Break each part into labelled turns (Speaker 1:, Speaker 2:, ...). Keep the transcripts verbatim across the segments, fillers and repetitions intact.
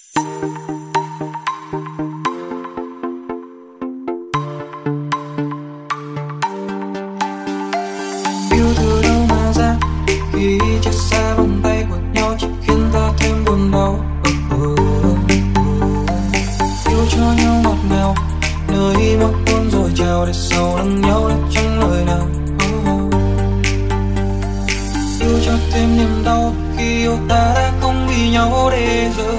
Speaker 1: Yêu từ đâu mà ra khi chia xa vòng tay của nhau chỉ khiến ta thêm buồn đau. Yêu cho nhau ngọt ngào, nơi mắc hôn rồi chào để sau lưng nhau lại chẳng lời nào. Yêu cho thêm niềm đau khi yêu ta đã không vì nhau để giờ.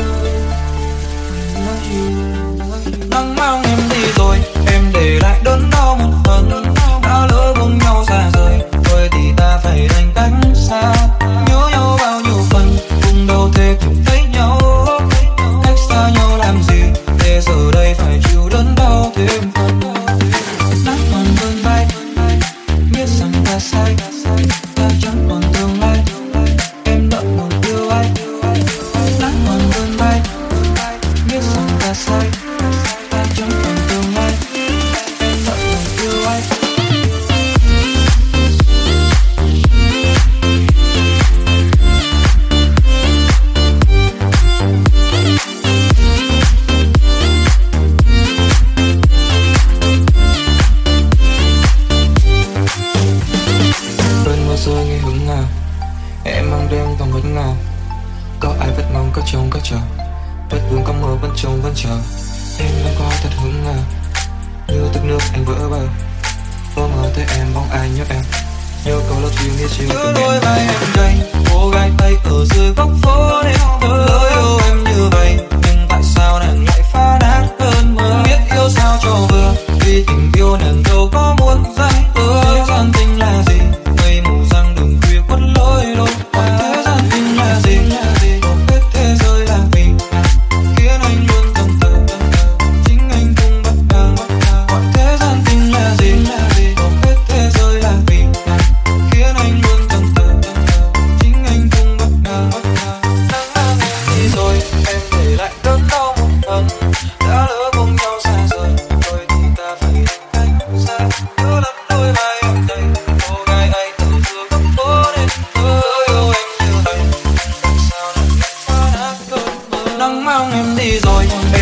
Speaker 1: Nắng mang em đi rồi, em để lại đớn đau một phần. Đã lỡ buông nhau xa rời, thôi thì ta phải đành cách xa. Nhớ nhau bao nhiêu phần, cùng đâu thể cùng thấy nhau. Cách xa nhau làm gì, để giờ đây phải chịu đớn đau thêm phần. Nắng còn vươn vai, biết rằng ta sai, ta chẳng còn tương lai. Em đã còn yêu ai. Nắng còn vươn vai, biết rằng ta sai, ta chẳng còn tương lai. Em đã còn yêu ai. Cơn mưa rơi nghe hứng nào, em mang đêm vòng ngất ngào. Có ai vẫn mong có trông có chờ, vết buồn có mưa vẫn trông vẫn chờ. Em đang có thật hứng nào, như tức nước anh vỡ bờ. Tôi mơ thấy em bóng ai nhớ em, nhớ câu love you nghĩa chiều từ đôi vai em đây. Cô gái Tây ở dưới góc phố đêm, lỡ yêu em như vậy, nhưng tại sao nàng lại phá nát cơn mơ? Biết yêu sao cho vừa, vì tình yêu nàng đâu có muốn dây ưa. Thế gian tình là gì? Mây mù răng đường khuya quất lối lối. Thế gian tình là gì? Không biết thế giới là vì khiến anh luôn tầm tờ, chính anh cũng bất ngờ. Hỏi thế gian tình là gì? Không biết thế giới là vì khiến anh luôn tầm tờ, chính anh cũng bất ngờ. Nắng mang em đi rồi, em để lại đớn đau một phần. Đã lỡ buông nhau xa rời, thôi thì ta phải đành cách xa. Nhớ lắm đôi vai em đây, cô gái ấy từ giữa góc phố đến. Nhớ yêu em như vậy, tại sao nàng lại phá nát cơn mơ? Nắng mang em đi rồi,